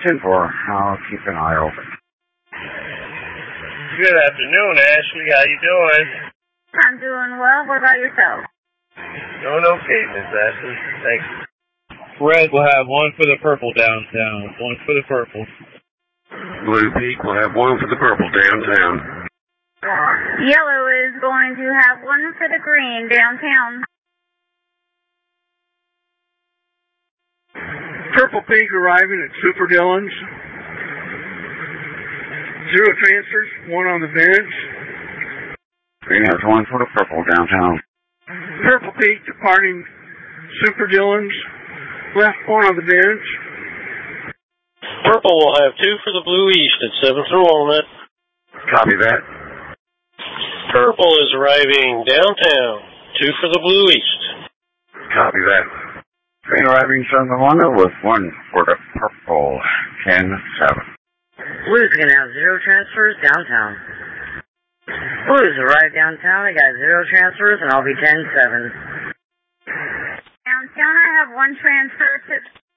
10-4. I'll keep an eye open. Good afternoon, Ashley. How you doing? I'm doing well. What about yourself? Doing okay, Miss Ashley. Thank you. Red will have 1 for the purple downtown. 1 for the purple. Blue Peak will have 1 for the purple downtown. Yellow is going to have 1 for the green downtown. Purple Peak arriving at Super Dillon's. 0 transfers, 1 on the bench. Green has 1 for the purple downtown. Purple Peak departing Super Dillon's. Left 1 on the bench. Purple will have 2 for the Blue East at 7th and Walnut. Copy that. Purple is arriving downtown. 2 for the Blue East. Copy that. Green arriving 7th and Walnut with 1 for the purple. 10-7. Blues going to have 0 transfers downtown. Blues arrive downtown. They got 0 transfers, and I'll be 10-7. Downtown, I have 1 transfer to